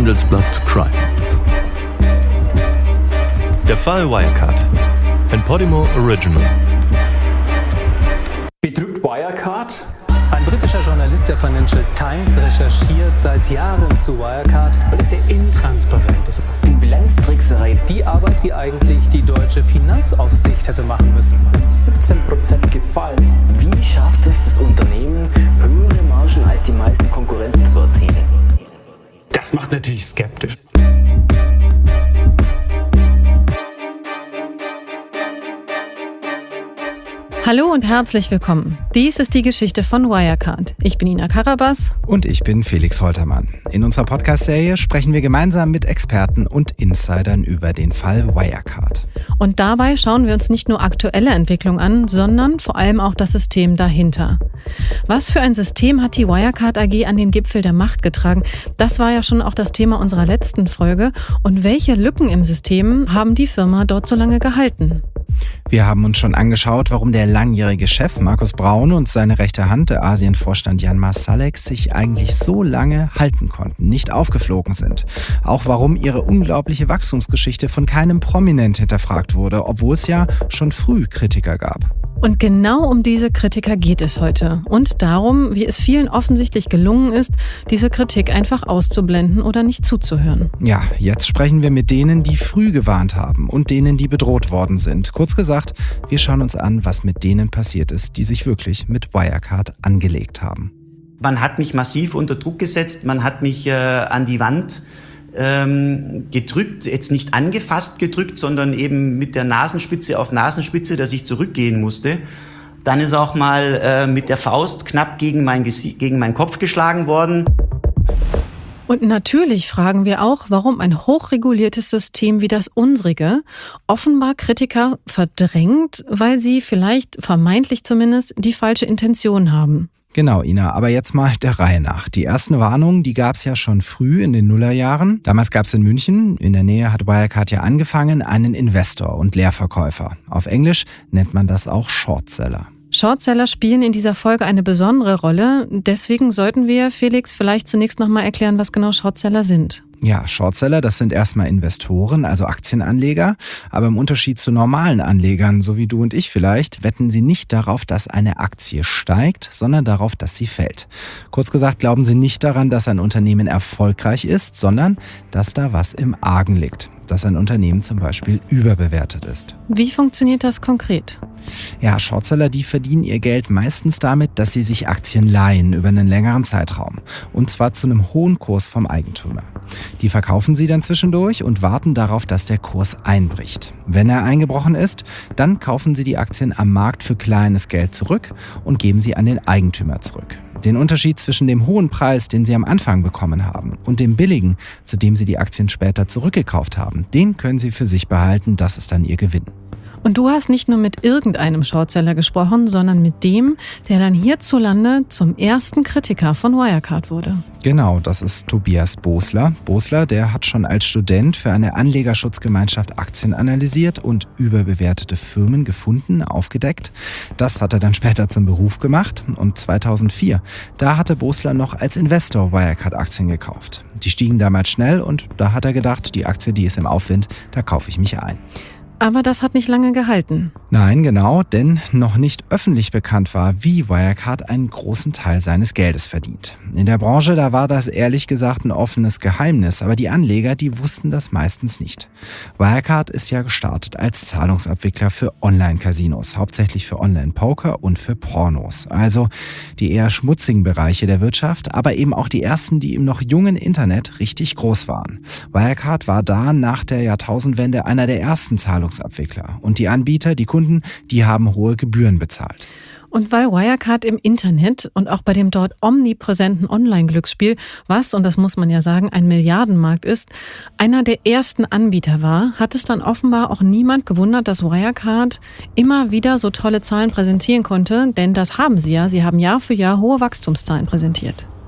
Handelsblatt Crime. Der Fall Wirecard. Ein Podimo Original. Betrügt Wirecard? Ein britischer Journalist der Financial Times recherchiert seit Jahren zu Wirecard. Weil es sehr intransparent ist. Die Bilanztrickserei, die Arbeit, die eigentlich die deutsche Finanzaufsicht hätte machen müssen. 17% gefallen. Wie schafft es das Unternehmen, höhere Margen als die meisten Konkurrenten zu erzielen? Das macht natürlich skeptisch. Hallo und herzlich willkommen. Dies ist die Geschichte von Wirecard. Ich bin Ina Karabas. Und ich bin Felix Holtermann. In unserer Podcast-Serie sprechen wir gemeinsam mit Experten und Insidern über den Fall Wirecard. Und dabei schauen wir uns nicht nur aktuelle Entwicklungen an, sondern vor allem auch das System dahinter. Was für ein System hat die Wirecard AG an den Gipfel der Macht getragen? Das war ja schon auch das Thema unserer letzten Folge. Und welche Lücken im System haben die Firma dort so lange gehalten? Wir haben uns schon angeschaut, warum der langjährige Chef Markus Braun und seine rechte Hand, der Asienvorstand Jan Marsalek, sich eigentlich so lange halten konnten, nicht aufgeflogen sind. Auch warum ihre unglaubliche Wachstumsgeschichte von keinem Prominent hinterfragt wurde, obwohl es ja schon früh Kritiker gab. Und genau um diese Kritiker geht es heute. Und darum, wie es vielen offensichtlich gelungen ist, diese Kritik einfach auszublenden oder nicht zuzuhören. Ja, jetzt sprechen wir mit denen, die früh gewarnt haben und denen, die bedroht worden sind. Kurz gesagt, wir schauen uns an, was mit denen passiert ist, die sich wirklich mit Wirecard angelegt haben. Man hat mich massiv unter Druck gesetzt, man hat mich an die Wand gedrückt, jetzt nicht angefasst gedrückt, sondern eben mit der Nasenspitze auf Nasenspitze, dass ich zurückgehen musste. Dann ist auch mal mit der Faust knapp gegen meinen Kopf geschlagen worden. Und natürlich fragen wir auch, warum ein hochreguliertes System wie das unsrige offenbar Kritiker verdrängt, weil sie vielleicht, vermeintlich zumindest, die falsche Intention haben. Genau, Ina, aber jetzt mal der Reihe nach. Die ersten Warnungen, die gab es ja schon früh in den Nullerjahren. Damals gab es in München, in der Nähe hat Wirecard ja angefangen, einen Investor und Leerverkäufer. Auf Englisch nennt man das auch Shortseller. Shortseller spielen in dieser Folge eine besondere Rolle. Deswegen sollten wir, Felix, vielleicht zunächst nochmal erklären, was genau Shortseller sind. Ja, Shortseller, das sind erstmal Investoren, also Aktienanleger. Aber im Unterschied zu normalen Anlegern, so wie du und ich vielleicht, wetten sie nicht darauf, dass eine Aktie steigt, sondern darauf, dass sie fällt. Kurz gesagt, glauben sie nicht daran, dass ein Unternehmen erfolgreich ist, sondern dass da was im Argen liegt. Dass ein Unternehmen zum Beispiel überbewertet ist. Wie funktioniert das konkret? Ja, Shortseller, die verdienen ihr Geld meistens damit, dass sie sich Aktien leihen über einen längeren Zeitraum. Und zwar zu einem hohen Kurs vom Eigentümer. Die verkaufen sie dann zwischendurch und warten darauf, dass der Kurs einbricht. Wenn er eingebrochen ist, dann kaufen sie die Aktien am Markt für kleines Geld zurück und geben sie an den Eigentümer zurück. Den Unterschied zwischen dem hohen Preis, den sie am Anfang bekommen haben, und dem billigen, zu dem sie die Aktien später zurückgekauft haben, den können sie für sich behalten, das ist dann ihr Gewinn. Und du hast nicht nur mit irgendeinem Shortseller gesprochen, sondern mit dem, der dann hierzulande zum ersten Kritiker von Wirecard wurde. Genau, das ist Tobias Bosler. Bosler, der hat schon als Student für eine Anlegerschutzgemeinschaft Aktien analysiert und überbewertete Firmen gefunden, aufgedeckt. Das hat er dann später zum Beruf gemacht und 2004, da hatte Bosler noch als Investor Wirecard-Aktien gekauft. Die stiegen damals schnell und da hat er gedacht, die Aktie, die ist im Aufwind, da kaufe ich mich ein. Aber das hat nicht lange gehalten. Nein, genau, denn noch nicht öffentlich bekannt war, wie Wirecard einen großen Teil seines Geldes verdient. In der Branche, da war das ehrlich gesagt ein offenes Geheimnis, aber die Anleger, die wussten das meistens nicht. Wirecard ist ja gestartet als Zahlungsabwickler für Online-Casinos, hauptsächlich für Online-Poker und für Pornos. Also die eher schmutzigen Bereiche der Wirtschaft, aber eben auch die ersten, die im noch jungen Internet richtig groß waren. Wirecard war da nach der Jahrtausendwende einer der ersten Zahlungsabwickler. Und die Anbieter, die Kunden, die haben hohe Gebühren bezahlt. Und weil Wirecard im Internet und auch bei dem dort omnipräsenten Online-Glücksspiel, was, und das muss man ja sagen, ein Milliardenmarkt ist, einer der ersten Anbieter war, hat es dann offenbar auch niemand gewundert, dass Wirecard immer wieder so tolle Zahlen präsentieren konnte, denn das haben sie ja. Sie haben Jahr für Jahr hohe Wachstumszahlen präsentiert.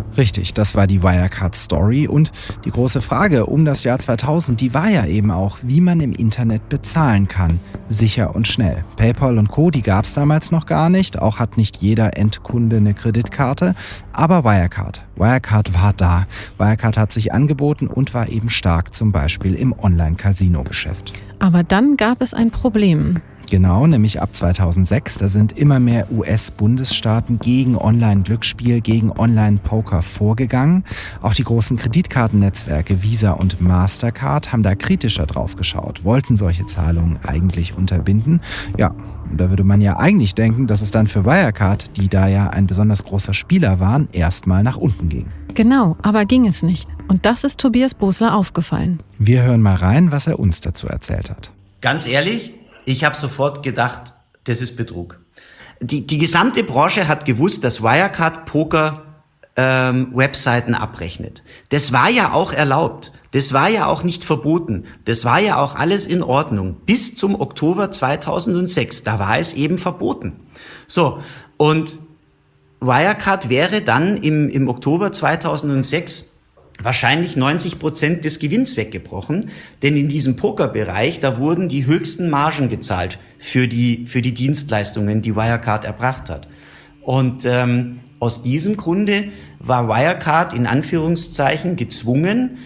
Richtig, das war die Wirecard-Story und die große Frage um das Jahr 2000, die war ja eben auch, wie man im Internet bezahlen kann. Sicher und schnell. PayPal und Co., die gab es damals noch gar nicht, auch hat nicht jeder Endkunde eine Kreditkarte, aber Wirecard war da. Wirecard hat sich angeboten und war eben stark, zum Beispiel im Online-Casino-Geschäft. Aber dann gab es ein Problem. Genau, nämlich ab 2006, da sind immer mehr US-Bundesstaaten gegen Online-Glücksspiel, gegen Online-Poker vorgegangen. Auch die großen Kreditkartennetzwerke Visa und Mastercard haben da kritischer drauf geschaut, wollten solche Zahlungen eigentlich unterbinden. Ja, da würde man ja eigentlich denken, dass es dann für Wirecard, die da ja ein besonders großer Spieler waren, erstmal nach unten ging. Genau, aber ging es nicht. Und das ist Tobias Bosler aufgefallen. Wir hören mal rein, was er uns dazu erzählt hat. Ganz ehrlich, ich habe sofort gedacht, das ist Betrug. Die gesamte Branche hat gewusst, dass Wirecard Poker Webseiten abrechnet. Das war ja auch erlaubt. Das war ja auch nicht verboten. Das war ja auch alles in Ordnung. Bis zum Oktober 2006. Da war es eben verboten. So, und Wirecard wäre dann im Oktober 2006 wahrscheinlich 90% des Gewinns weggebrochen, denn in diesem Pokerbereich, da wurden die höchsten Margen gezahlt für die Dienstleistungen, die Wirecard erbracht hat. Und aus diesem Grunde war Wirecard in Anführungszeichen gezwungen,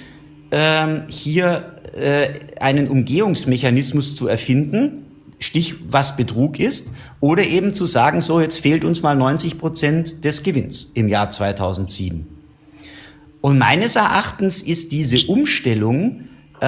hier einen Umgehungsmechanismus zu erfinden, was Betrug ist, oder eben zu sagen, so jetzt fehlt uns mal 90% des Gewinns im Jahr 2007. Und meines Erachtens ist diese Umstellung,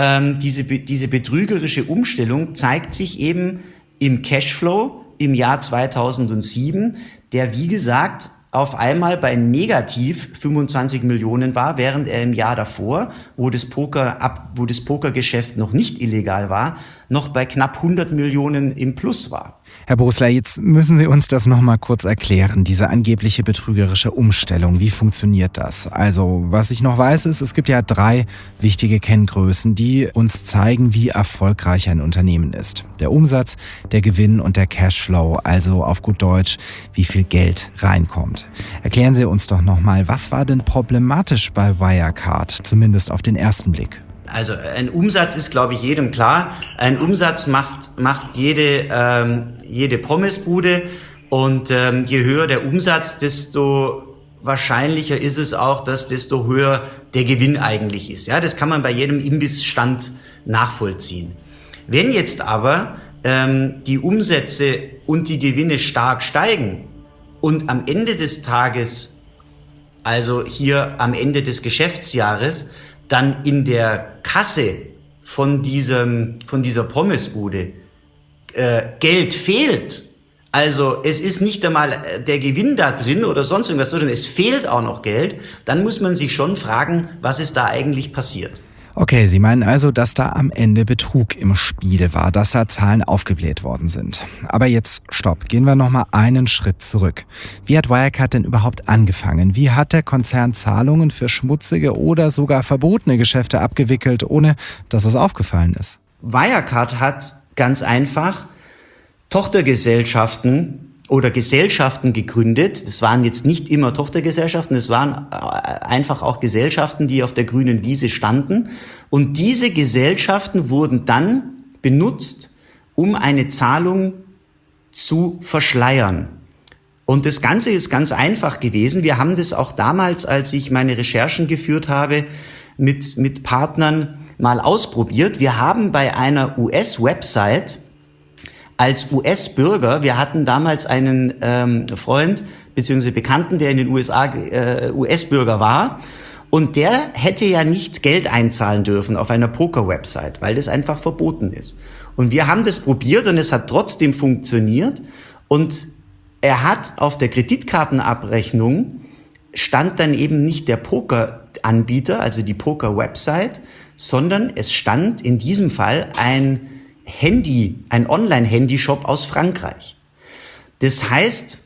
diese betrügerische Umstellung zeigt sich eben im Cashflow im Jahr 2007, der wie gesagt auf einmal bei negativ 25 Millionen war, während er im Jahr davor, wo das Pokergeschäft noch nicht illegal war, noch bei knapp 100 Millionen im Plus war. Herr Bosler, jetzt müssen Sie uns das noch mal kurz erklären, diese angebliche betrügerische Umstellung. Wie funktioniert das? Also, was ich noch weiß, ist, es gibt ja 3 wichtige Kenngrößen, die uns zeigen, wie erfolgreich ein Unternehmen ist. Der Umsatz, der Gewinn und der Cashflow, also auf gut Deutsch, wie viel Geld reinkommt. Erklären Sie uns doch noch mal, was war denn problematisch bei Wirecard, zumindest auf den ersten Blick? Also ein Umsatz ist, glaube ich, jedem klar. Ein Umsatz macht jede Pommesbude und je höher der Umsatz, desto wahrscheinlicher ist es auch, dass desto höher der Gewinn eigentlich ist. Ja, das kann man bei jedem Imbissstand nachvollziehen. Wenn jetzt aber die Umsätze und die Gewinne stark steigen und am Ende des Tages, also hier am Ende des Geschäftsjahres, dann in der Kasse von dieser Pommesbude Geld fehlt, also es ist nicht einmal der Gewinn da drin oder sonst irgendwas, sondern es fehlt auch noch Geld, dann muss man sich schon fragen, was ist da eigentlich passiert. Okay, Sie meinen also, dass da am Ende Betrug im Spiel war, dass da Zahlen aufgebläht worden sind. Aber jetzt stopp, gehen wir nochmal einen Schritt zurück. Wie hat Wirecard denn überhaupt angefangen? Wie hat der Konzern Zahlungen für schmutzige oder sogar verbotene Geschäfte abgewickelt, ohne dass es aufgefallen ist? Wirecard hat ganz einfach Tochtergesellschaften oder Gesellschaften gegründet. Das waren jetzt nicht immer Tochtergesellschaften, es waren einfach auch Gesellschaften, die auf der grünen Wiese standen. Und diese Gesellschaften wurden dann benutzt, um eine Zahlung zu verschleiern. Und das Ganze ist ganz einfach gewesen. Wir haben das auch damals, als ich meine Recherchen geführt habe, mit Partnern mal ausprobiert. Wir haben bei einer US-Website als US-Bürger, wir hatten damals einen Freund bzw. Bekannten, der in den USA US-Bürger war, und der hätte ja nicht Geld einzahlen dürfen auf einer Poker-Website, weil das einfach verboten ist. Und wir haben das probiert und es hat trotzdem funktioniert, und er hat auf der Kreditkartenabrechnung stand dann eben nicht der Poker-Anbieter, also die Poker-Website, sondern es stand in diesem Fall ein Online-Handyshop aus Frankreich. Das heißt,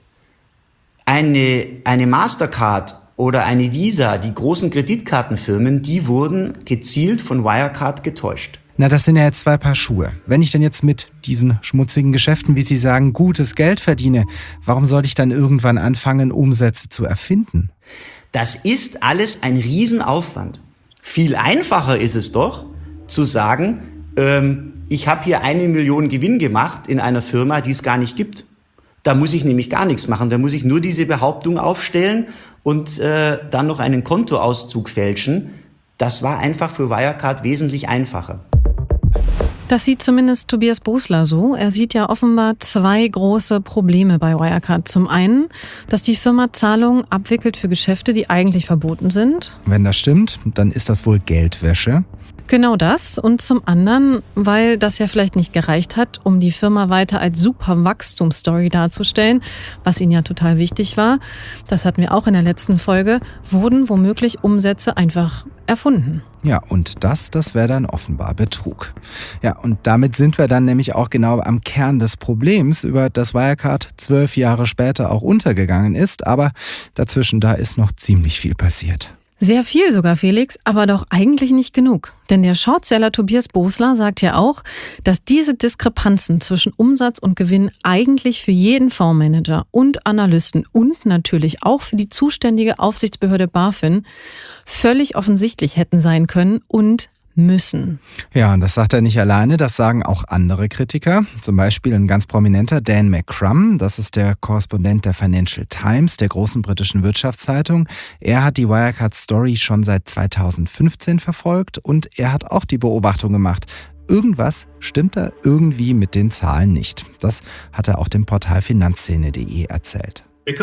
eine Mastercard oder eine Visa, die großen Kreditkartenfirmen, die wurden gezielt von Wirecard getäuscht. Na, das sind ja jetzt 2 Paar Schuhe. Wenn ich denn jetzt mit diesen schmutzigen Geschäften, wie Sie sagen, gutes Geld verdiene, warum sollte ich dann irgendwann anfangen, Umsätze zu erfinden? Das ist alles ein Riesenaufwand. Viel einfacher ist es doch, zu sagen, ich habe hier 1 Million Gewinn gemacht in einer Firma, die es gar nicht gibt. Da muss ich nämlich gar nichts machen. Da muss ich nur diese Behauptung aufstellen und dann noch einen Kontoauszug fälschen. Das war einfach für Wirecard wesentlich einfacher. Das sieht zumindest Tobias Bosler so. Er sieht ja offenbar 2 große Probleme bei Wirecard. Zum einen, dass die Firma Zahlungen abwickelt für Geschäfte, die eigentlich verboten sind. Wenn das stimmt, dann ist das wohl Geldwäsche. Genau das. Und zum anderen, weil das ja vielleicht nicht gereicht hat, um die Firma weiter als super Wachstumsstory darzustellen, was ihnen ja total wichtig war, das hatten wir auch in der letzten Folge, wurden womöglich Umsätze einfach erfunden. Ja, und das wäre dann offenbar Betrug. Ja, und damit sind wir dann nämlich auch genau am Kern des Problems, über das Wirecard 12 Jahre später auch untergegangen ist. Aber dazwischen, da ist noch ziemlich viel passiert. Sehr viel sogar, Felix, aber doch eigentlich nicht genug. Denn der Shortseller Tobias Bosler sagt ja auch, dass diese Diskrepanzen zwischen Umsatz und Gewinn eigentlich für jeden Fondsmanager und Analysten und natürlich auch für die zuständige Aufsichtsbehörde BaFin völlig offensichtlich hätten sein können und müssen. Ja, und das sagt er nicht alleine, das sagen auch andere Kritiker. Zum Beispiel ein ganz prominenter Dan McCrum, das ist der Korrespondent der Financial Times, der großen britischen Wirtschaftszeitung. Er hat die Wirecard-Story schon seit 2015 verfolgt und er hat auch die Beobachtung gemacht, irgendwas stimmt da irgendwie mit den Zahlen nicht. Das hat er auch dem Portal Finanzszene.de erzählt.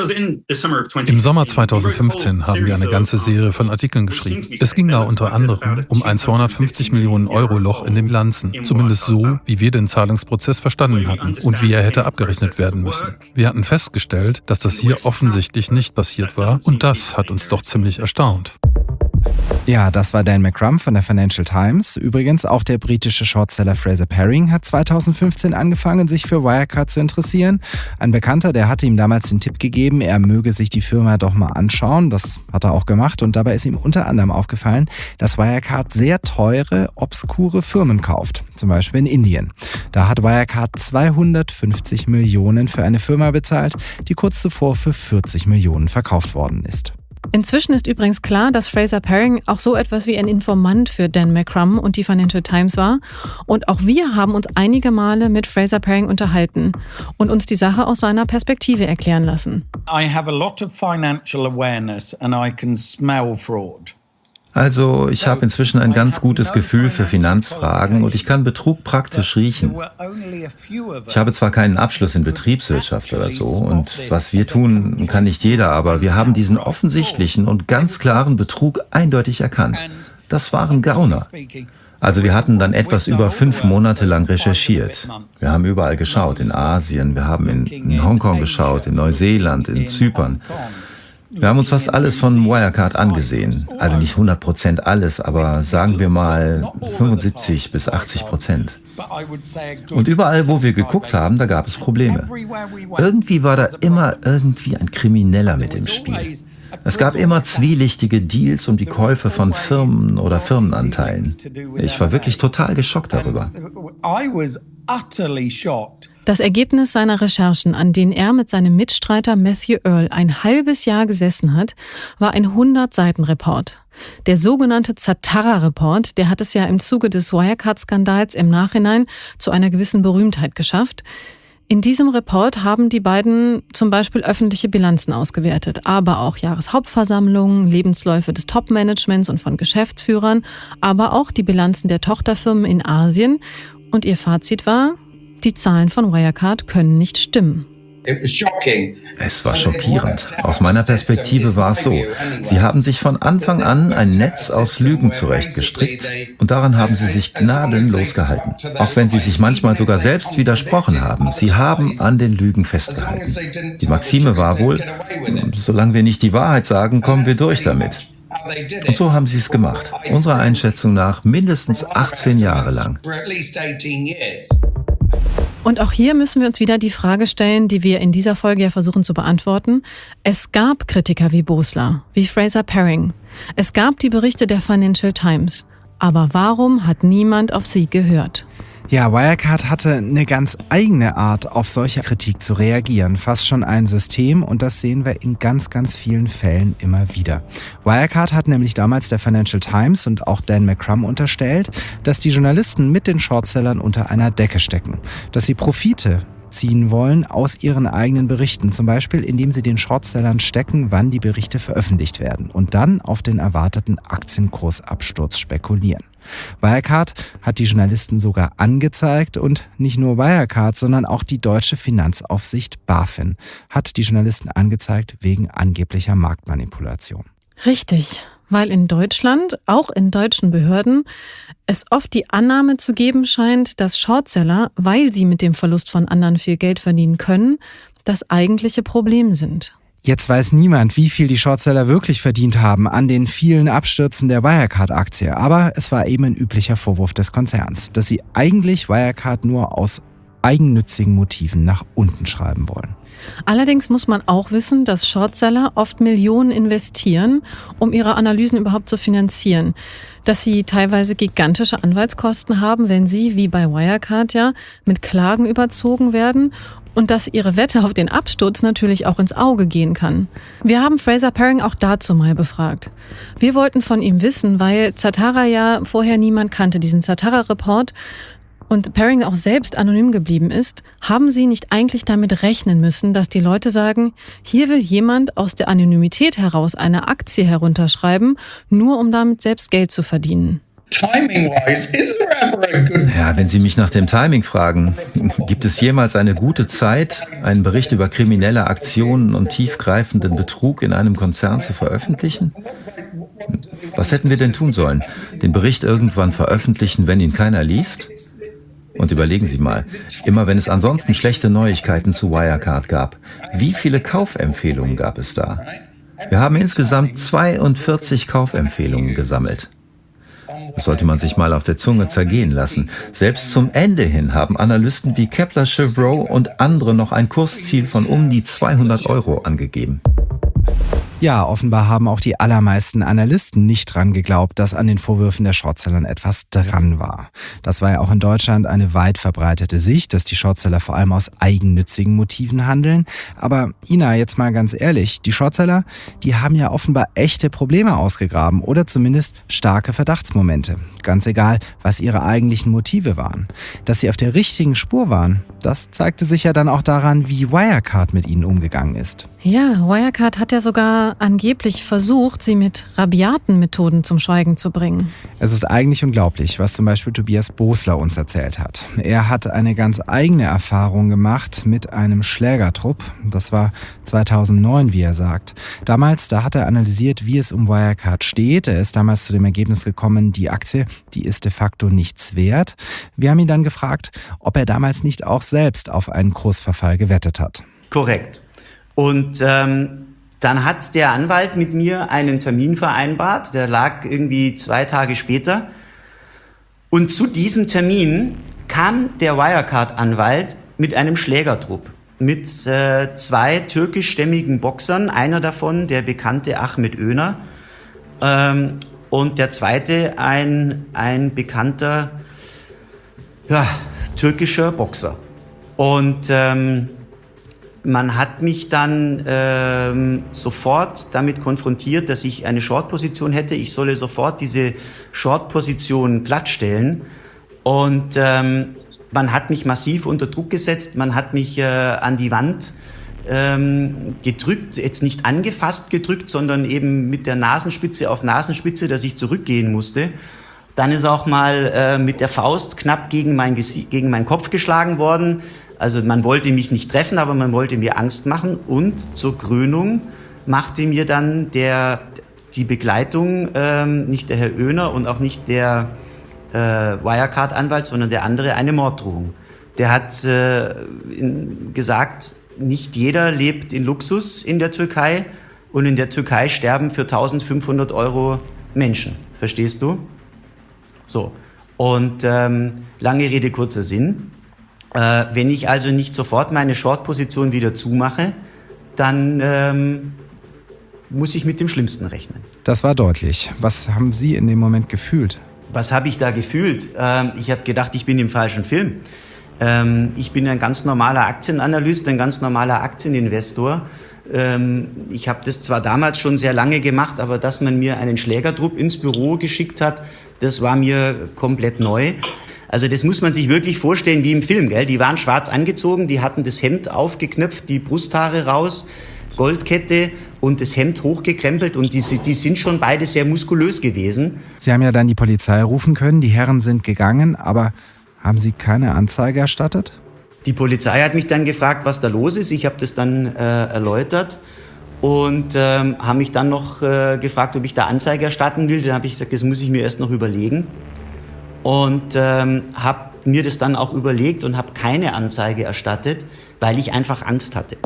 Im Sommer 2015 haben wir eine ganze Serie von Artikeln geschrieben. Es ging da unter anderem um ein 250 Millionen Euro Loch in den Bilanzen, zumindest so, wie wir den Zahlungsprozess verstanden hatten und wie er hätte abgerechnet werden müssen. Wir hatten festgestellt, dass das hier offensichtlich nicht passiert war und das hat uns doch ziemlich erstaunt. Ja, das war Dan McCrum von der Financial Times. Übrigens, auch der britische Shortseller Fraser Paring hat 2015 angefangen, sich für Wirecard zu interessieren. Ein Bekannter, der hatte ihm damals den Tipp gegeben, er möge sich die Firma doch mal anschauen. Das hat er auch gemacht und dabei ist ihm unter anderem aufgefallen, dass Wirecard sehr teure, obskure Firmen kauft. Zum Beispiel in Indien. Da hat Wirecard 250 Millionen für eine Firma bezahlt, die kurz zuvor für 40 Millionen verkauft worden ist. Inzwischen ist übrigens klar, dass Fraser Paring auch so etwas wie ein Informant für Dan McCrum und die Financial Times war. Und auch wir haben uns einige Male mit Fraser Paring unterhalten und uns die Sache aus seiner Perspektive erklären lassen. I have a lot of financial awareness and I can smell fraud. Also, ich habe inzwischen ein ganz gutes Gefühl für Finanzfragen und ich kann Betrug praktisch riechen. Ich habe zwar keinen Abschluss in Betriebswirtschaft oder so und was wir tun, kann nicht jeder, aber wir haben diesen offensichtlichen und ganz klaren Betrug eindeutig erkannt. Das waren Gauner. Also wir hatten dann etwas über 5 Monate lang recherchiert. Wir haben überall geschaut, in Asien, wir haben in Hongkong geschaut, in Neuseeland, in Zypern. Wir haben uns fast alles von Wirecard angesehen. Also nicht 100% alles, aber sagen wir mal 75-80%. Und überall, wo wir geguckt haben, da gab es Probleme. Irgendwie war da immer irgendwie ein Krimineller mit im Spiel. Es gab immer zwielichtige Deals um die Käufe von Firmen oder Firmenanteilen. Ich war wirklich total geschockt darüber. Das Ergebnis seiner Recherchen, an denen er mit seinem Mitstreiter Matthew Earl ein halbes Jahr gesessen hat, war ein 100-Seiten-Report. Der sogenannte Zatarra-Report, der hat es ja im Zuge des Wirecard-Skandals im Nachhinein zu einer gewissen Berühmtheit geschafft. In diesem Report haben die beiden zum Beispiel öffentliche Bilanzen ausgewertet, aber auch Jahreshauptversammlungen, Lebensläufe des Top-Managements und von Geschäftsführern, aber auch die Bilanzen der Tochterfirmen in Asien. Und ihr Fazit war: Die Zahlen von Wirecard können nicht stimmen. Es war schockierend. Aus meiner Perspektive war es so. Sie haben sich von Anfang an ein Netz aus Lügen zurechtgestrickt und daran haben sie sich gnadenlos gehalten. Auch wenn sie sich manchmal sogar selbst widersprochen haben. Sie haben an den Lügen festgehalten. Die Maxime war wohl, solange wir nicht die Wahrheit sagen, kommen wir durch damit. Und so haben sie es gemacht. Unserer Einschätzung nach mindestens 18 Jahre lang. Und auch hier müssen wir uns wieder die Frage stellen, die wir in dieser Folge ja versuchen zu beantworten. Es gab Kritiker wie Bosler, wie Fraser Paring. Es gab die Berichte der Financial Times. Aber warum hat niemand auf sie gehört? Ja, Wirecard hatte eine ganz eigene Art, auf solche Kritik zu reagieren. Fast schon ein System und das sehen wir in ganz, ganz vielen Fällen immer wieder. Wirecard hat nämlich damals der Financial Times und auch Dan McCrum unterstellt, dass die Journalisten mit den Shortsellern unter einer Decke stecken, dass sie Profite ziehen wollen aus ihren eigenen Berichten, zum Beispiel indem sie den Shortsellern stecken, wann die Berichte veröffentlicht werden und dann auf den erwarteten Aktienkursabsturz spekulieren. Wirecard hat die Journalisten sogar angezeigt und nicht nur Wirecard, sondern auch die deutsche Finanzaufsicht BaFin hat die Journalisten angezeigt wegen angeblicher Marktmanipulation. Richtig, weil in Deutschland, auch in deutschen Behörden, es oft die Annahme zu geben scheint, dass Shortseller, weil sie mit dem Verlust von anderen viel Geld verdienen können, das eigentliche Problem sind. Jetzt weiß niemand, wie viel die Shortseller wirklich verdient haben an den vielen Abstürzen der Wirecard-Aktie. Aber es war eben ein üblicher Vorwurf des Konzerns, dass sie eigentlich Wirecard nur aus eigennützigen Motiven nach unten schreiben wollen. Allerdings muss man auch wissen, dass Shortseller oft Millionen investieren, um ihre Analysen überhaupt zu finanzieren. Dass sie teilweise gigantische Anwaltskosten haben, wenn sie, wie bei Wirecard ja, mit Klagen überzogen werden. Und dass ihre Wette auf den Absturz natürlich auch ins Auge gehen kann. Wir haben Fraser Paring auch dazu mal befragt. Wir wollten von ihm wissen, weil Zatara ja vorher niemand kannte, diesen Zatara-Report, und Paring auch selbst anonym geblieben ist, haben sie nicht eigentlich damit rechnen müssen, dass die Leute sagen, hier will jemand aus der Anonymität heraus eine Aktie herunterschreiben, nur um damit selbst Geld zu verdienen. Ja, wenn Sie mich nach dem Timing fragen, gibt es jemals eine gute Zeit, einen Bericht über kriminelle Aktionen und tiefgreifenden Betrug in einem Konzern zu veröffentlichen? Was hätten wir denn tun sollen? Den Bericht irgendwann veröffentlichen, wenn ihn keiner liest? Und überlegen Sie mal, immer wenn es ansonsten schlechte Neuigkeiten zu Wirecard gab, wie viele Kaufempfehlungen gab es da? Wir haben insgesamt 42 Kaufempfehlungen gesammelt. Das sollte man sich mal auf der Zunge zergehen lassen. Selbst zum Ende hin haben Analysten wie Kepler Chevreau und andere noch ein Kursziel von um die 200 € angegeben. Ja, offenbar haben auch die allermeisten Analysten nicht dran geglaubt, dass an den Vorwürfen der Shortsellern etwas dran war. Das war ja auch in Deutschland eine weit verbreitete Sicht, dass die Shortseller vor allem aus eigennützigen Motiven handeln. Aber Ina, jetzt mal ganz ehrlich, die Shortseller, die haben ja offenbar echte Probleme ausgegraben oder zumindest starke Verdachtsmomente. Ganz egal, was ihre eigentlichen Motive waren. Dass sie auf der richtigen Spur waren, das zeigte sich ja dann auch daran, wie Wirecard mit ihnen umgegangen ist. Ja, Wirecard hat ja sogar angeblich versucht, sie mit rabiaten Methoden zum Schweigen zu bringen. Es ist eigentlich unglaublich, was zum Beispiel Tobias Bosler uns erzählt hat. Er hat eine ganz eigene Erfahrung gemacht mit einem Schlägertrupp. Das war 2009, wie er sagt. Damals, da hat er analysiert, wie es um Wirecard steht. Er ist damals zu dem Ergebnis gekommen, die Aktie, die ist de facto nichts wert. Wir haben ihn dann gefragt, ob er damals nicht auch selbst auf einen Kursverfall gewettet hat. Korrekt. Und dann hat der Anwalt mit mir einen Termin vereinbart, der lag irgendwie 2 Tage später. Und zu diesem Termin kam der Wirecard-Anwalt mit einem Schlägertrupp, mit 2 türkischstämmigen Boxern, einer davon der bekannte Ahmet Öner und der zweite ein bekannter türkischer Boxer. Und man hat mich dann sofort damit konfrontiert, dass ich eine Short-Position hätte. Ich solle sofort diese Short-Position glattstellen. Und man hat mich massiv unter Druck gesetzt. Man hat mich an die Wand gedrückt, jetzt nicht angefasst gedrückt, sondern eben mit der Nasenspitze auf Nasenspitze, dass ich zurückgehen musste. Dann ist auch mal mit der Faust knapp gegen meinen Kopf geschlagen worden. Also man wollte mich nicht treffen, aber man wollte mir Angst machen. Und zur Krönung machte mir dann die Begleitung, nicht der Herr Öner und auch nicht der Wirecard-Anwalt, sondern der andere, eine Morddrohung. Der hat gesagt, nicht jeder lebt in Luxus in der Türkei und in der Türkei sterben für 1.500 € Menschen. Verstehst du? So. Und lange Rede, kurzer Sinn. Wenn ich also nicht sofort meine Short-Position wieder zumache, dann muss ich mit dem Schlimmsten rechnen. Das war deutlich. Was haben Sie in dem Moment gefühlt? Was habe ich da gefühlt? Ich habe gedacht, ich bin im falschen Film. Ich bin ein ganz normaler Aktienanalyst, ein ganz normaler Aktieninvestor. Ich habe das zwar damals schon sehr lange gemacht, aber dass man mir einen Schlägertrupp ins Büro geschickt hat, das war mir komplett neu. Also das muss man sich wirklich vorstellen wie im Film, gell? Die waren schwarz angezogen, die hatten das Hemd aufgeknöpft, die Brusthaare raus, Goldkette und das Hemd hochgekrempelt und die sind schon beide sehr muskulös gewesen. Sie haben ja dann die Polizei rufen können, die Herren sind gegangen, aber haben Sie keine Anzeige erstattet? Die Polizei hat mich dann gefragt, was da los ist. Ich habe das dann erläutert und haben mich dann noch gefragt, ob ich da Anzeige erstatten will. Dann habe ich gesagt, das muss ich mir erst noch überlegen. Und habe mir das dann auch überlegt und habe keine Anzeige erstattet, weil ich einfach Angst hatte.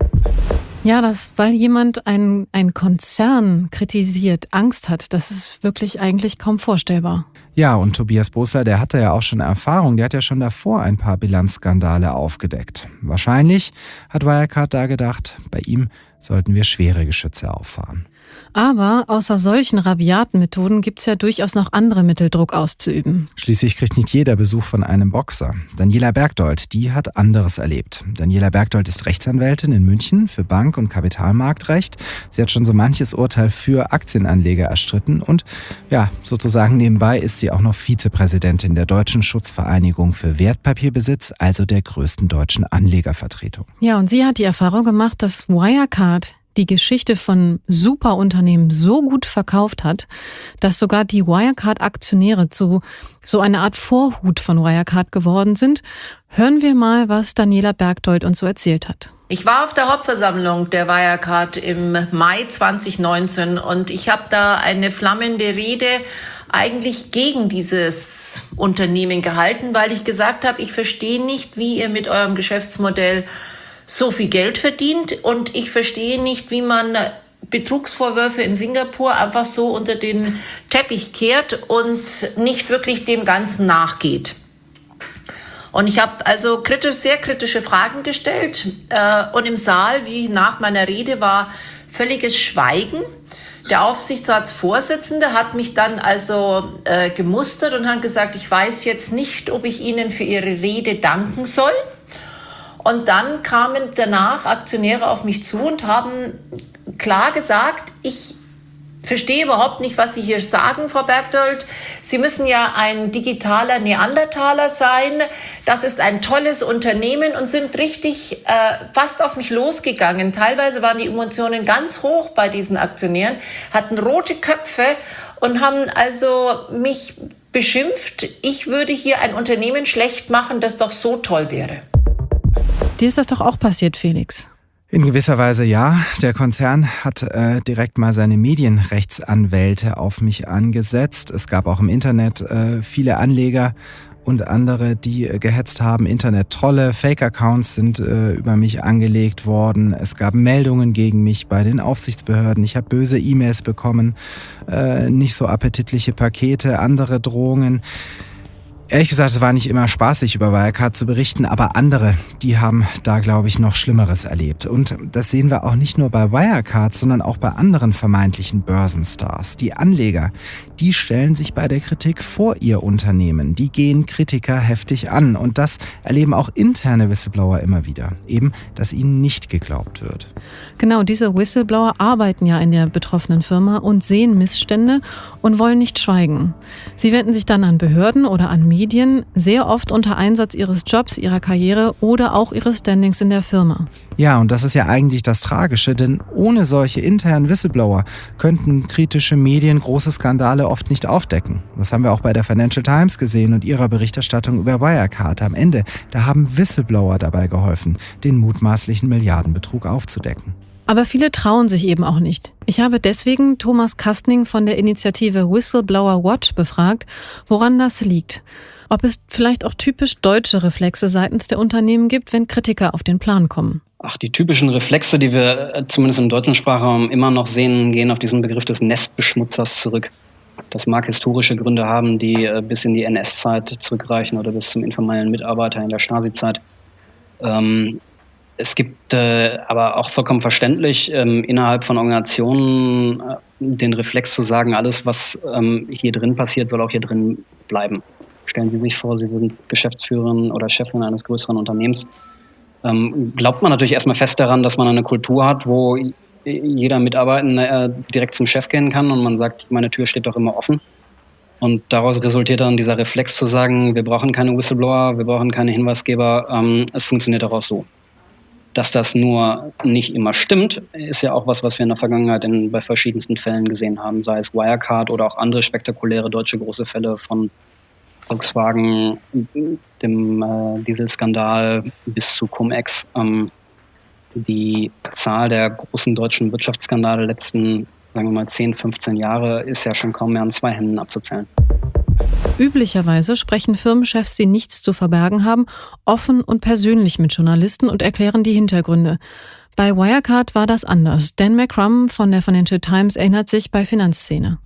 Ja, weil jemand einen Konzern kritisiert, Angst hat, das ist wirklich eigentlich kaum vorstellbar. Ja, und Tobias Bosler, der hatte ja auch schon Erfahrung, der hat ja schon davor ein paar Bilanzskandale aufgedeckt. Wahrscheinlich hat Wirecard da gedacht, bei ihm sollten wir schwere Geschütze auffahren. Aber außer solchen rabiaten Methoden gibt es ja durchaus noch andere Mittel, Druck auszuüben. Schließlich kriegt nicht jeder Besuch von einem Boxer. Daniela Bergdold, die hat anderes erlebt. Daniela Bergdold ist Rechtsanwältin in München für Bank- und Kapitalmarktrecht. Sie hat schon so manches Urteil für Aktienanleger erstritten und ja, sozusagen nebenbei ist sie auch noch Vizepräsidentin der Deutschen Schutzvereinigung für Wertpapierbesitz, also der größten deutschen Anlegervertretung. Ja, und sie hat die Erfahrung gemacht, dass Wirecard die Geschichte von Superunternehmen so gut verkauft hat, dass sogar die Wirecard-Aktionäre zu so einer Art Vorhut von Wirecard geworden sind. Hören wir mal, was Daniela Bergdold uns so erzählt hat. Ich war auf der Hauptversammlung der Wirecard im Mai 2019 und ich habe da eine flammende Rede eigentlich gegen dieses Unternehmen gehalten, weil ich gesagt habe, ich verstehe nicht, wie ihr mit eurem Geschäftsmodell so viel Geld verdient und ich verstehe nicht, wie man Betrugsvorwürfe in Singapur einfach so unter den Teppich kehrt und nicht wirklich dem Ganzen nachgeht. Und ich habe also sehr kritische Fragen gestellt und im Saal, wie nach meiner Rede, war völliges Schweigen. Der Aufsichtsratsvorsitzende hat mich dann also gemustert und hat gesagt, ich weiß jetzt nicht, ob ich Ihnen für Ihre Rede danken soll. Und dann kamen danach Aktionäre auf mich zu und haben klar gesagt, ich verstehe überhaupt nicht, was Sie hier sagen, Frau Bergdold. Sie müssen ja ein digitaler Neandertaler sein. Das ist ein tolles Unternehmen und sind richtig fast auf mich losgegangen. Teilweise waren die Emotionen ganz hoch bei diesen Aktionären, hatten rote Köpfe und haben also mich beschimpft, ich würde hier ein Unternehmen schlecht machen, das doch so toll wäre. Dir ist das doch auch passiert, Felix? In gewisser Weise ja. Der Konzern hat direkt mal seine Medienrechtsanwälte auf mich angesetzt. Es gab auch im Internet viele Anleger und andere, die gehetzt haben. Internet-Trolle, Fake-Accounts sind über mich angelegt worden. Es gab Meldungen gegen mich bei den Aufsichtsbehörden. Ich habe böse E-Mails bekommen, nicht so appetitliche Pakete, andere Drohungen. Ehrlich gesagt, es war nicht immer spaßig, über Wirecard zu berichten, aber andere, die haben da, glaube ich, noch Schlimmeres erlebt. Und das sehen wir auch nicht nur bei Wirecard, sondern auch bei anderen vermeintlichen Börsenstars. Die Anleger, die stellen sich bei der Kritik vor ihr Unternehmen. Die gehen Kritiker heftig an. Und das erleben auch interne Whistleblower immer wieder. Eben, dass ihnen nicht geglaubt wird. Genau, diese Whistleblower arbeiten ja in der betroffenen Firma und sehen Missstände und wollen nicht schweigen. Sie wenden sich dann an Behörden oder an Medien, sehr oft unter Einsatz ihres Jobs, ihrer Karriere oder auch ihres Standings in der Firma. Ja, und das ist ja eigentlich das Tragische, denn ohne solche internen Whistleblower könnten kritische Medien große Skandale oft nicht aufdecken. Das haben wir auch bei der Financial Times gesehen und ihrer Berichterstattung über Wirecard. Am Ende, da haben Whistleblower dabei geholfen, den mutmaßlichen Milliardenbetrug aufzudecken. Aber viele trauen sich eben auch nicht. Ich habe deswegen Thomas Kastning von der Initiative Whistleblower Watch befragt, woran das liegt. Ob es vielleicht auch typisch deutsche Reflexe seitens der Unternehmen gibt, wenn Kritiker auf den Plan kommen. Die typischen Reflexe, die wir zumindest im deutschen Sprachraum immer noch sehen, gehen auf diesen Begriff des Nestbeschmutzers zurück. Das mag historische Gründe haben, die bis in die NS-Zeit zurückreichen oder bis zum informalen Mitarbeiter in der Stasi-Zeit. Es gibt aber auch vollkommen verständlich innerhalb von Organisationen den Reflex zu sagen, alles, was hier drin passiert, soll auch hier drin bleiben. Stellen Sie sich vor, Sie sind Geschäftsführerin oder Chefin eines größeren Unternehmens. Glaubt man natürlich erstmal fest daran, dass man eine Kultur hat, wo jeder Mitarbeitende direkt zum Chef gehen kann und man sagt, meine Tür steht doch immer offen. Und daraus resultiert dann dieser Reflex zu sagen, wir brauchen keine Whistleblower, wir brauchen keine Hinweisgeber, es funktioniert auch so. Dass das nur nicht immer stimmt, ist ja auch was wir in der Vergangenheit bei verschiedensten Fällen gesehen haben, sei es Wirecard oder auch andere spektakuläre deutsche große Fälle von Volkswagen, dem Dieselskandal bis zu Cum-Ex. Die Zahl der großen deutschen Wirtschaftsskandale der letzten, sagen wir mal, 10, 15 Jahre ist ja schon kaum mehr an 2 Händen abzuzählen. Üblicherweise sprechen Firmenchefs, die nichts zu verbergen haben, offen und persönlich mit Journalisten und erklären die Hintergründe. Bei Wirecard war das anders. Dan McCrum von der Financial Times erinnert sich bei Finanzszene.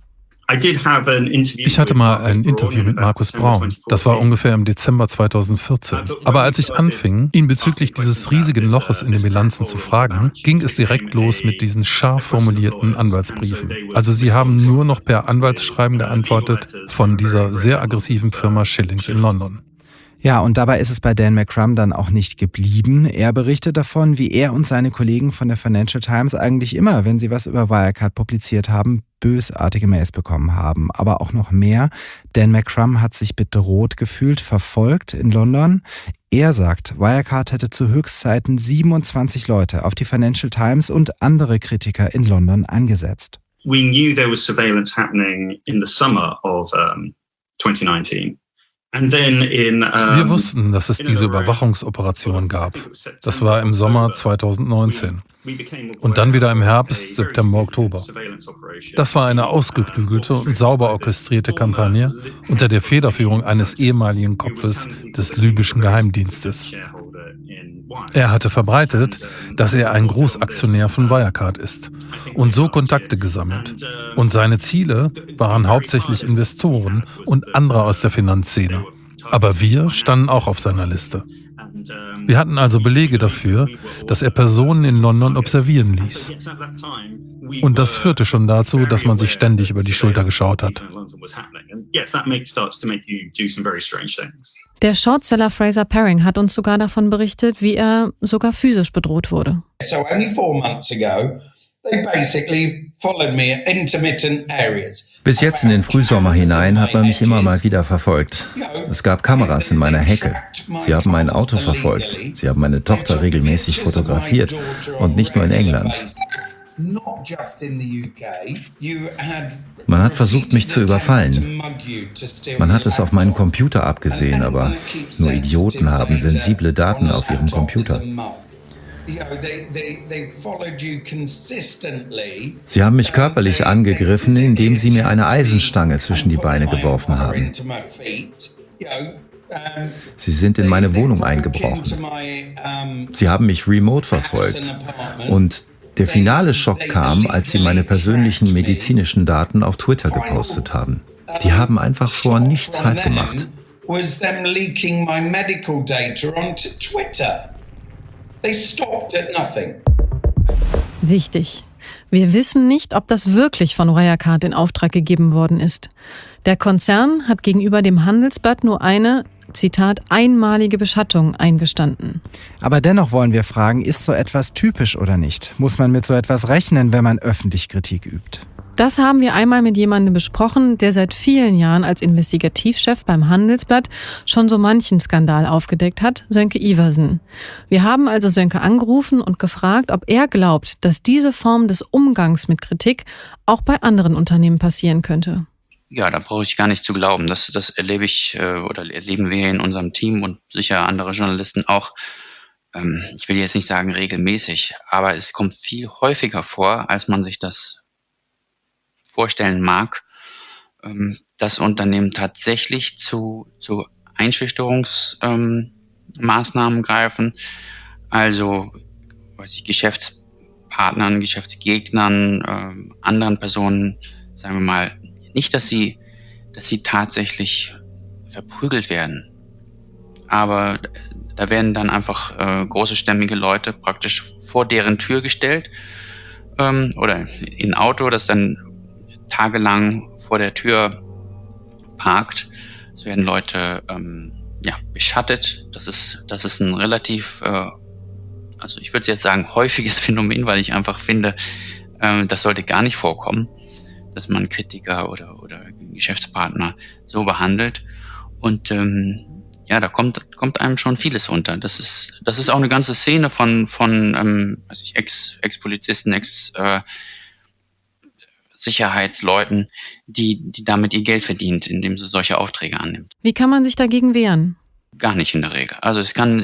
Ich hatte mal ein Interview mit Markus Braun. Das war ungefähr im Dezember 2014. Aber als ich anfing, ihn bezüglich dieses riesigen Loches in den Bilanzen zu fragen, ging es direkt los mit diesen scharf formulierten Anwaltsbriefen. Also sie haben nur noch per Anwaltsschreiben geantwortet von dieser sehr aggressiven Firma Schillings in London. Ja, und dabei ist es bei Dan McCrum dann auch nicht geblieben. Er berichtet davon, wie er und seine Kollegen von der Financial Times eigentlich immer, wenn sie was über Wirecard publiziert haben, bösartige Mails bekommen haben. Aber auch noch mehr. Dan McCrum hat sich bedroht gefühlt, verfolgt in London. Er sagt, Wirecard hätte zu Höchstzeiten 27 Leute auf die Financial Times und andere Kritiker in London angesetzt. We knew there was surveillance happening in the summer of 2019. Wir wussten, dass es diese Überwachungsoperation gab. Das war im Sommer 2019. Und dann wieder im Herbst, September, Oktober. Das war eine ausgeklügelte und sauber orchestrierte Kampagne unter der Federführung eines ehemaligen Kopfes des libyschen Geheimdienstes. Er hatte verbreitet, dass er ein Großaktionär von Wirecard ist und so Kontakte gesammelt. Und seine Ziele waren hauptsächlich Investoren und andere aus der Finanzszene. Aber wir standen auch auf seiner Liste. Wir hatten also Belege dafür, dass er Personen in London observieren ließ. Und das führte schon dazu, dass man sich ständig über die Schulter geschaut hat. Der Shortseller Fraser Paring hat uns sogar davon berichtet, wie er sogar physisch bedroht wurde. So only 4 months ago, they basically followed me at intermittent areas. Bis jetzt in den Frühsommer hinein hat man mich immer mal wieder verfolgt. Es gab Kameras in meiner Hecke. Sie haben mein Auto verfolgt. Sie haben meine Tochter regelmäßig fotografiert. Und nicht nur in England. Man hat versucht, mich zu überfallen. Man hat es auf meinen Computer abgesehen, aber nur Idioten haben sensible Daten auf ihrem Computer. Sie haben mich körperlich angegriffen, indem sie mir eine Eisenstange zwischen die Beine geworfen haben. Sie sind in meine Wohnung eingebrochen. Sie haben mich remote verfolgt. Und der finale Schock kam, als sie meine persönlichen medizinischen Daten auf Twitter gepostet haben. Die haben einfach vor nichts Halt gemacht. Wichtig. Wir wissen nicht, ob das wirklich von Wirecard in Auftrag gegeben worden ist. Der Konzern hat gegenüber dem Handelsblatt nur eine, Zitat, einmalige Beschattung eingestanden. Aber dennoch wollen wir fragen, ist so etwas typisch oder nicht? Muss man mit so etwas rechnen, wenn man öffentlich Kritik übt? Das haben wir einmal mit jemandem besprochen, der seit vielen Jahren als Investigativchef beim Handelsblatt schon so manchen Skandal aufgedeckt hat, Sönke Iversen. Wir haben also Sönke angerufen und gefragt, ob er glaubt, dass diese Form des Umgangs mit Kritik auch bei anderen Unternehmen passieren könnte. Ja, da brauche ich gar nicht zu glauben. Das erlebe ich oder erleben wir in unserem Team und sicher andere Journalisten auch. Ich will jetzt nicht sagen regelmäßig, aber es kommt viel häufiger vor, als man sich das vorstellen mag, dass Unternehmen tatsächlich zu Einschüchterungsmaßnahmen greifen. Also Geschäftspartnern, Geschäftsgegnern, anderen Personen, sagen wir mal, nicht, dass sie tatsächlich verprügelt werden. Aber Da werden dann einfach große stämmige Leute praktisch vor deren Tür gestellt oder in ein Auto, das dann tagelang vor der Tür parkt. Es werden Leute beschattet. Das ist ein relativ, also ich würde jetzt sagen, häufiges Phänomen, weil ich einfach finde, das sollte gar nicht vorkommen, dass man Kritiker oder Geschäftspartner so behandelt. Und da kommt einem schon vieles unter. Das ist auch eine ganze Szene von Ex-Polizisten, Sicherheitsleuten, die damit ihr Geld verdient, indem sie solche Aufträge annimmt. Wie kann man sich dagegen wehren? Gar nicht in der Regel. Also es kann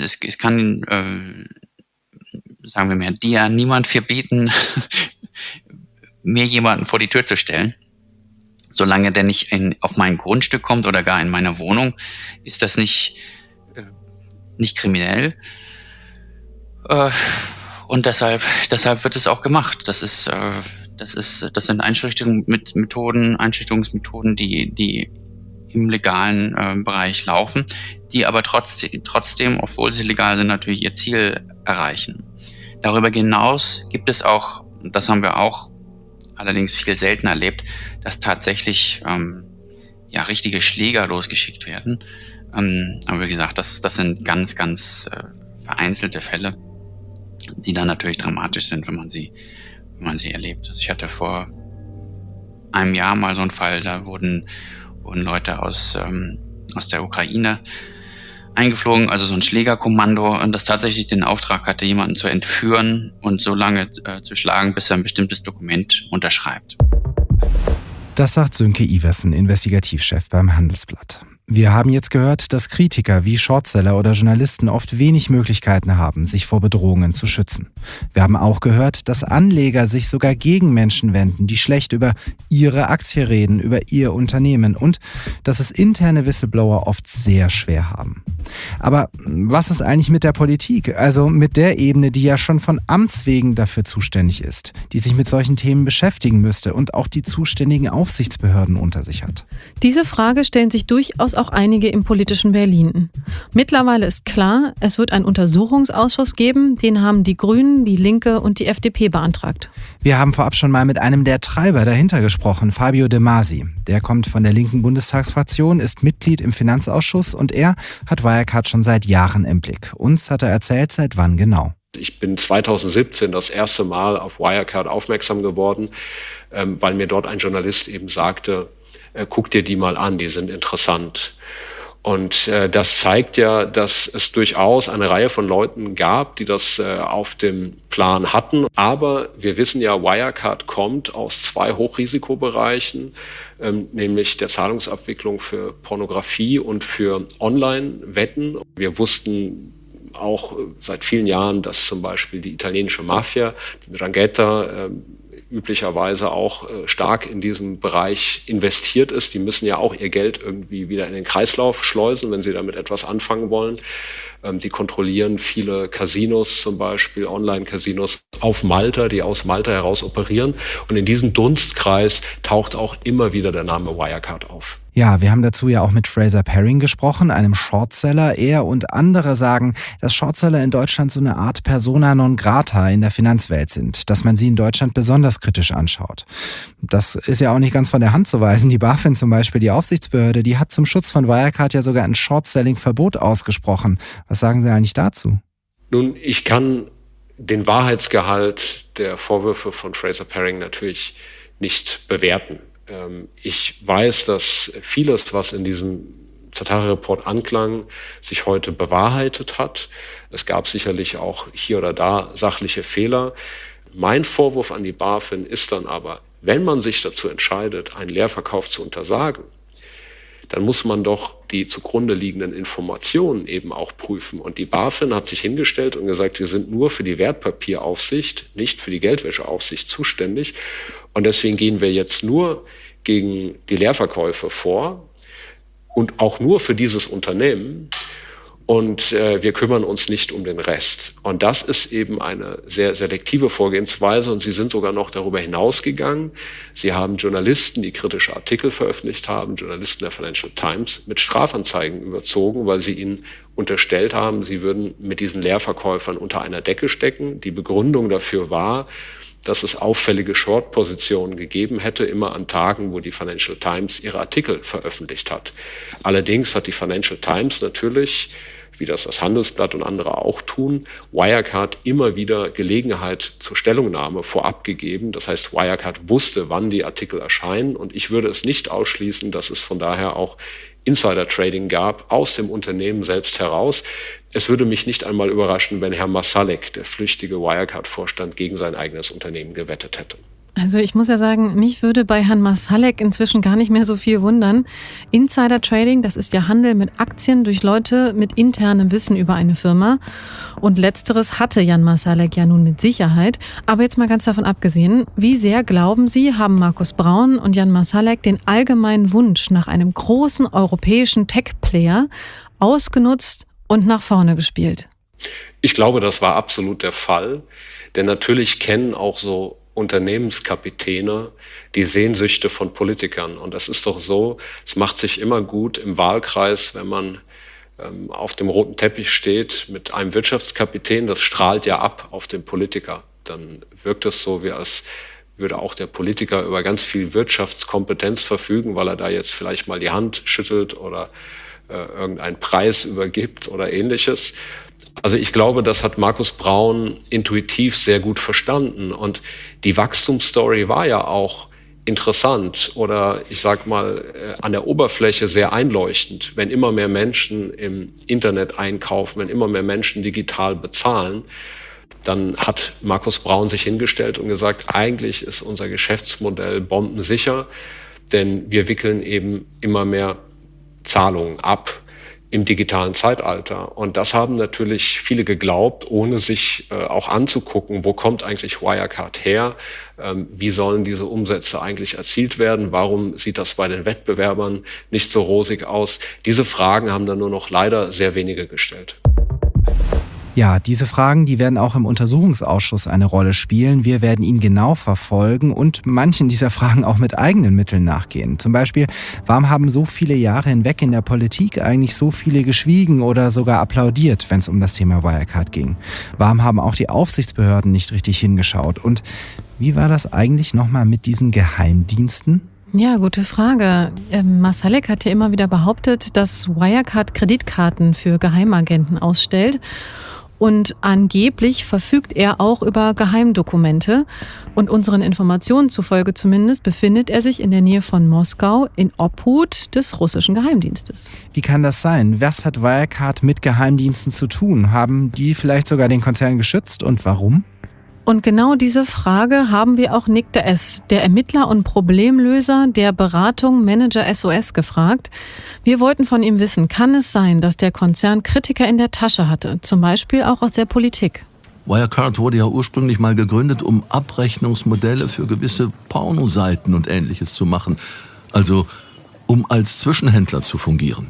sagen wir mal, dir niemand verbieten, mir jemanden vor die Tür zu stellen. Solange der nicht auf mein Grundstück kommt oder gar in meine Wohnung, ist das nicht kriminell. Und deshalb wird es auch gemacht. Das sind Einschüchterungsmethoden, die im legalen Bereich laufen, die aber trotzdem, obwohl sie legal sind, natürlich ihr Ziel erreichen. Darüber hinaus gibt es auch, das haben wir auch allerdings viel seltener erlebt, dass tatsächlich richtige Schläger losgeschickt werden. Aber wie gesagt, das sind ganz, ganz vereinzelte Fälle, die dann natürlich dramatisch sind, wenn man sie erlebt. Also ich hatte vor einem Jahr mal so einen Fall, da wurden Leute aus der Ukraine eingeflogen, also so ein Schlägerkommando, und das tatsächlich den Auftrag hatte, jemanden zu entführen und so lange zu schlagen, bis er ein bestimmtes Dokument unterschreibt. Das sagt Sönke Iversen, Investigativchef beim Handelsblatt. Wir haben jetzt gehört, dass Kritiker wie Shortseller oder Journalisten oft wenig Möglichkeiten haben, sich vor Bedrohungen zu schützen. Wir haben auch gehört, dass Anleger sich sogar gegen Menschen wenden, die schlecht über ihre Aktie reden, über ihr Unternehmen, und dass es interne Whistleblower oft sehr schwer haben. Aber was ist eigentlich mit der Politik, also mit der Ebene, die ja schon von Amts wegen dafür zuständig ist, die sich mit solchen Themen beschäftigen müsste und auch die zuständigen Aufsichtsbehörden unter sich hat? Diese Frage stellen sich durchaus auch einige im politischen Berlin. Mittlerweile ist klar, es wird einen Untersuchungsausschuss geben, den haben die Grünen, die Linke und die FDP beantragt. Wir haben vorab schon mal mit einem der Treiber dahinter gesprochen, Fabio De Masi. Der kommt von der linken Bundestagsfraktion, ist Mitglied im Finanzausschuss und er hat Wirecard schon seit Jahren im Blick. Uns hat er erzählt, seit wann genau. Ich bin 2017 das erste Mal auf Wirecard aufmerksam geworden, weil mir dort ein Journalist eben sagte, guck dir die mal an, die sind interessant. Und das zeigt ja, dass es durchaus eine Reihe von Leuten gab, die das auf dem Plan hatten. Aber wir wissen ja, Wirecard kommt aus 2 Hochrisikobereichen, nämlich der Zahlungsabwicklung für Pornografie und für Online-Wetten. Wir wussten auch seit vielen Jahren, dass zum Beispiel die italienische Mafia, die 'Ndrangheta, üblicherweise auch stark in diesem Bereich investiert ist. Die müssen ja auch ihr Geld irgendwie wieder in den Kreislauf schleusen, wenn sie damit etwas anfangen wollen. Die kontrollieren viele Casinos, zum Beispiel Online-Casinos auf Malta, die aus Malta heraus operieren. Und in diesem Dunstkreis taucht auch immer wieder der Name Wirecard auf. Ja, wir haben dazu ja auch mit Fraser Paring gesprochen, einem Shortseller. Er und andere sagen, dass Shortseller in Deutschland so eine Art Persona non grata in der Finanzwelt sind, dass man sie in Deutschland besonders kritisch anschaut. Das ist ja auch nicht ganz von der Hand zu weisen. Die BaFin zum Beispiel, die Aufsichtsbehörde, die hat zum Schutz von Wirecard ja sogar ein Short-Selling-Verbot ausgesprochen. Was sagen Sie eigentlich dazu? Nun, ich kann den Wahrheitsgehalt der Vorwürfe von Fraser Paring natürlich nicht bewerten. Ich weiß, dass vieles, was in diesem Zattari-Report anklang, sich heute bewahrheitet hat. Es gab sicherlich auch hier oder da sachliche Fehler. Mein Vorwurf an die BaFin ist dann aber, wenn man sich dazu entscheidet, einen Leerverkauf zu untersagen, dann muss man doch die zugrunde liegenden Informationen eben auch prüfen. Und die BaFin hat sich hingestellt und gesagt, wir sind nur für die Wertpapieraufsicht, nicht für die Geldwäscheaufsicht zuständig. Und deswegen gehen wir jetzt nur gegen die Leerverkäufe vor und auch nur für dieses Unternehmen. und wir kümmern uns nicht um den Rest. Und das ist eben eine sehr selektive Vorgehensweise und sie sind sogar noch darüber hinausgegangen. Sie haben Journalisten, die kritische Artikel veröffentlicht haben, Journalisten der Financial Times, mit Strafanzeigen überzogen, weil sie ihnen unterstellt haben, sie würden mit diesen Leerverkäufern unter einer Decke stecken. Die Begründung dafür war, dass es auffällige Short-Positionen gegeben hätte, immer an Tagen, wo die Financial Times ihre Artikel veröffentlicht hat. Allerdings hat die Financial Times natürlich, wie das Handelsblatt und andere auch tun, Wirecard immer wieder Gelegenheit zur Stellungnahme vorab gegeben. Das heißt, Wirecard wusste, wann die Artikel erscheinen und ich würde es nicht ausschließen, dass es von daher auch Insider-Trading gab aus dem Unternehmen selbst heraus. Es würde mich nicht einmal überraschen, wenn Herr Masalek, der flüchtige Wirecard-Vorstand, gegen sein eigenes Unternehmen gewettet hätte. Also ich muss ja sagen, mich würde bei Herrn Masalek inzwischen gar nicht mehr so viel wundern. Insider-Trading, das ist ja Handel mit Aktien durch Leute mit internem Wissen über eine Firma. Und letzteres hatte Jan Masalek ja nun mit Sicherheit. Aber jetzt mal ganz davon abgesehen, wie sehr glauben Sie, haben Markus Braun und Jan Masalek den allgemeinen Wunsch nach einem großen europäischen Tech-Player ausgenutzt und nach vorne gespielt? Ich glaube, das war absolut der Fall. Denn natürlich kennen auch so Unternehmenskapitäne die Sehnsüchte von Politikern. Und das ist doch so, es macht sich immer gut im Wahlkreis, wenn man auf dem roten Teppich steht mit einem Wirtschaftskapitän, das strahlt ja ab auf den Politiker. Dann wirkt es so, wie als würde auch der Politiker über ganz viel Wirtschaftskompetenz verfügen, weil er da jetzt vielleicht mal die Hand schüttelt oder irgendeinen Preis übergibt oder Ähnliches. Also ich glaube, das hat Markus Braun intuitiv sehr gut verstanden. Und die Wachstumsstory war ja auch interessant oder ich sag mal an der Oberfläche sehr einleuchtend. Wenn immer mehr Menschen im Internet einkaufen, wenn immer mehr Menschen digital bezahlen, dann hat Markus Braun sich hingestellt und gesagt, eigentlich ist unser Geschäftsmodell bombensicher, denn wir wickeln eben immer mehr Zahlungen ab im digitalen Zeitalter. Und das haben natürlich viele geglaubt, ohne sich auch anzugucken, wo kommt eigentlich Wirecard her, wie sollen diese Umsätze eigentlich erzielt werden, warum sieht das bei den Wettbewerbern nicht so rosig aus. Diese Fragen haben dann nur noch leider sehr wenige gestellt. Ja, diese Fragen, die werden auch im Untersuchungsausschuss eine Rolle spielen. Wir werden ihn genau verfolgen und manchen dieser Fragen auch mit eigenen Mitteln nachgehen. Zum Beispiel, warum haben so viele Jahre hinweg in der Politik eigentlich so viele geschwiegen oder sogar applaudiert, wenn es um das Thema Wirecard ging? Warum haben auch die Aufsichtsbehörden nicht richtig hingeschaut? Und wie war das eigentlich nochmal mit diesen Geheimdiensten? Ja, gute Frage. Masalek hat ja immer wieder behauptet, dass Wirecard Kreditkarten für Geheimagenten ausstellt. Und angeblich verfügt er auch über Geheimdokumente. Und unseren Informationen zufolge zumindest befindet er sich in der Nähe von Moskau in Obhut des russischen Geheimdienstes. Wie kann das sein? Was hat Wirecard mit Geheimdiensten zu tun? Haben die vielleicht sogar den Konzern geschützt und warum? Und genau diese Frage haben wir auch Nick de S., der Ermittler und Problemlöser der Beratung Manager SOS, gefragt. Wir wollten von ihm wissen, kann es sein, dass der Konzern Kritiker in der Tasche hatte, zum Beispiel auch aus der Politik? Wirecard wurde ja ursprünglich mal gegründet, um Abrechnungsmodelle für gewisse Pornoseiten und Ähnliches zu machen. Also um als Zwischenhändler zu fungieren.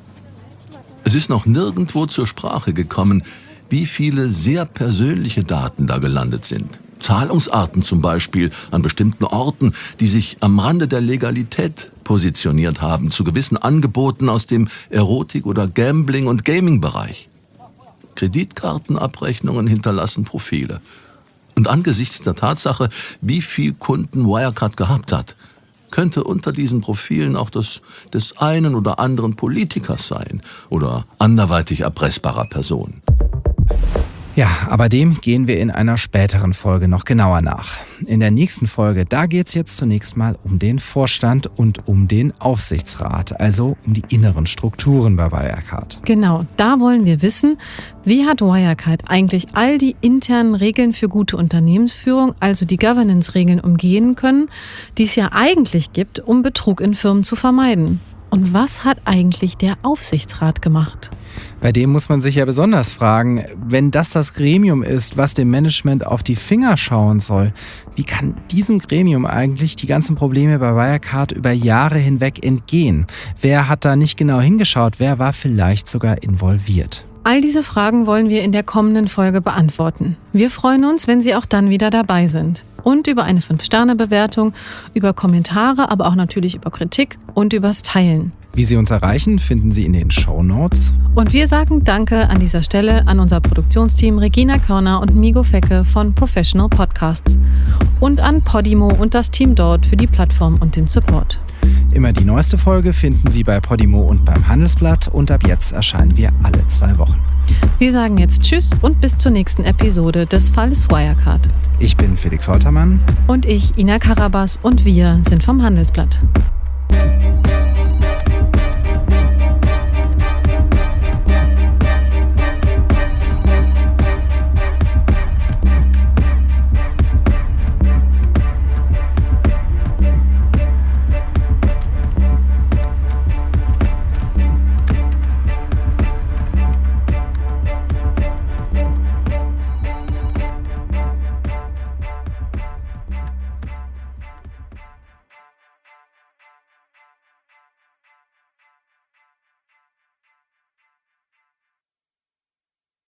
Es ist noch nirgendwo zur Sprache gekommen, wie viele sehr persönliche Daten da gelandet sind. Zahlungsarten zum Beispiel an bestimmten Orten, die sich am Rande der Legalität positioniert haben, zu gewissen Angeboten aus dem Erotik- oder Gambling- und Gaming-Bereich. Kreditkartenabrechnungen hinterlassen Profile. Und angesichts der Tatsache, wie viel Kunden Wirecard gehabt hat, könnte unter diesen Profilen auch das des einen oder anderen Politikers sein oder anderweitig erpressbarer Person. Ja, aber dem gehen wir in einer späteren Folge noch genauer nach. In der nächsten Folge, da geht es jetzt zunächst mal um den Vorstand und um den Aufsichtsrat, also um die inneren Strukturen bei Wirecard. Genau, da wollen wir wissen, wie hat Wirecard eigentlich all die internen Regeln für gute Unternehmensführung, also die Governance-Regeln, umgehen können, die es ja eigentlich gibt, um Betrug in Firmen zu vermeiden. Und was hat eigentlich der Aufsichtsrat gemacht? Bei dem muss man sich ja besonders fragen, wenn das Gremium ist, was dem Management auf die Finger schauen soll, wie kann diesem Gremium eigentlich die ganzen Probleme bei Wirecard über Jahre hinweg entgehen? Wer hat da nicht genau hingeschaut? Wer war vielleicht sogar involviert? All diese Fragen wollen wir in der kommenden Folge beantworten. Wir freuen uns, wenn Sie auch dann wieder dabei sind. Und über eine 5-Sterne-Bewertung, über Kommentare, aber auch natürlich über Kritik und übers Teilen. Wie Sie uns erreichen, finden Sie in den Shownotes. Und wir sagen Danke an dieser Stelle an unser Produktionsteam Regina Körner und Migo Fecke von Professional Podcasts. Und an Podimo und das Team dort für die Plattform und den Support. Immer die neueste Folge finden Sie bei Podimo und beim Handelsblatt und ab jetzt erscheinen wir alle 2 Wochen. Wir sagen jetzt Tschüss und bis zur nächsten Episode des Falles Wirecard. Ich bin Felix Holtermann. Und ich, Ina Karabas, und wir sind vom Handelsblatt.